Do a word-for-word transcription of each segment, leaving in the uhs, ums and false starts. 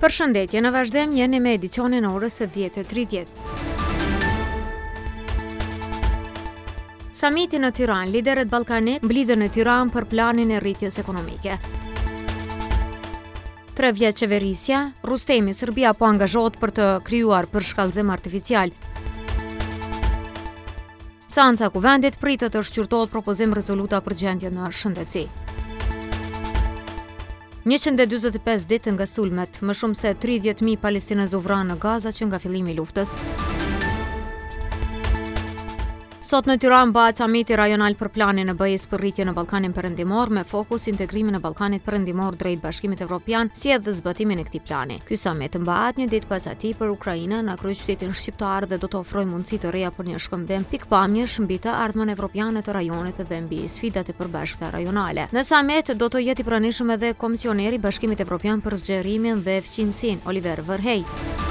Përshëndetje, në vazhdim jeni me edicionin e orës së dhjetë e tridhjetë. Samiti në Tiranë, liderët ballkanik mblidhen në Tiranë për planin e rritjes ekonomike. Tre vjet qeverisja, Rustemi, Serbia po angazhohet për të krijuar përshkallëzim artificial. Seanca e Kuvendit pritet të shqyrtohet propozim rezoluta për gjendjen në shëndetësi. njëqind e dyzet e pesë ditë nga sulmet, më shumë se tridhjetë mijë palestinezë u vranë në Gaza që nga fillimi i luftës. Sot në Tiranë bëhet samiti rajonal për planin e B E S për rritje në Ballkanin Perëndimor me fokus integrimin e Ballkanit Perëndimor drejt Bashkimit Evropian, si edhe zbatimin e këtij plani. Ky samit mbahet një ditë pas atij për Ukrainën në kryeqytetin shqiptar dhe do të ofrojë mundësi të reja për një shkëmbim pikpamjesh mbi të ardhmen evropiane të rajonit dhe mbi sfidat e përbashkëta rajonale. Në samit do të jetë i pranishëm edhe komisioneri i Bashkimit Evropian për zgjerimin dhe eficiensinë, Oliver Verhey.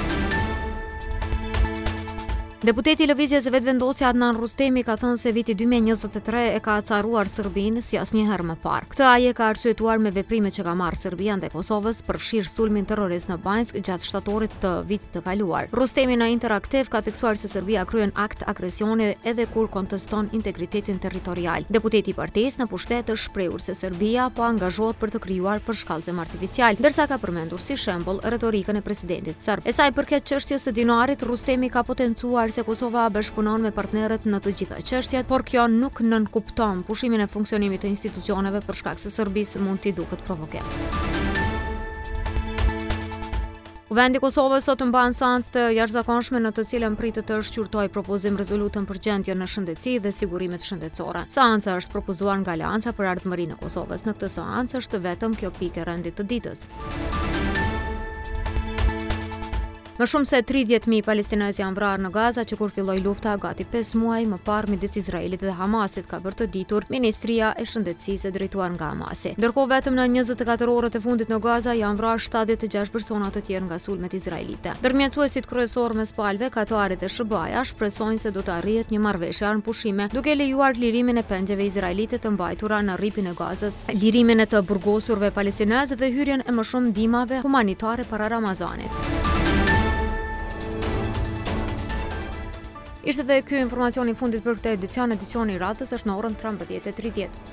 Deputeti i Lëvizjes së Vetëvendosjes Adnan Rustemi ka thënë se viti dy mijë e njëzet e tre e ka acaruar Serbinë si asnjëherë më parë. Këtë ai e ka arsyetuar me veprimet që ka marrë Serbia ndaj Kosovës për fshirë sulmin terrorist në Banjsk gjatë shtatorit të vitit të kaluar. Rustemi në interaktiv ka theksuar se Serbia kryen akt agresioni edhe kur konteston integritetin territorial. Deputeti i partisë në pushtet është shprehur se Serbia po angazhohet për të krijuar përshkallëzim artificial, ndërsa ka përmendur si shembull retorikën e presidentit serb. E sa i përket çështjes së dinarit, Rustemi ka potencuar se Kosova bashkëpunon me partnerët në të gjitha çështjet, por kjo nuk nënkupton pushimin e funksionimit të institucioneve për shkak se Serbisë mund t'i duket provokim. Kuvendi i Kosovës sot mban seancë të jashtëzakonshme në të cilën pritet të shqyrtojë propozim rezolutën për gjendjen në shëndetësi dhe sigurimet shëndetësore. Seanca është propozuar nga Aleanca për Ardhmërinë e Kosovës. Në këtë seancë është vetëm kjo pikë e rendit të ditës. Më shumë se tridhjetë mijë palestinezë janë vrarë në Gaza që kur filloi lufta gati pesë muaj më parë midis Izraelit dhe Hamasit, ka bërë të ditur Ministria e Shëndetësisë e drejtuar nga Hamasi. Ndërkohë vetëm në njëzet e katër orët e fundit në Gaza janë vrarë shtatëdhjetë e gjashtë persona të tjerë nga sulmet izraelite. Ndërmjetësuesit kryesor mes palëve, Katarit dhe Sh B A-ja shpresojnë se do të arrihet një marrëveshje armëpushime duke lejuar lirimin e pengjeve izraelite të mbajtura në rripin e Gazës, lirimin e të burgosurve palestinezë dhe hyrjen e më shumë ndihmave humanitare para Ramazanit. Ishte dhe ky informacioni i fundit për këtë edicion, edicioni i radhës është në orën trembëdhjetë e tridhjetë.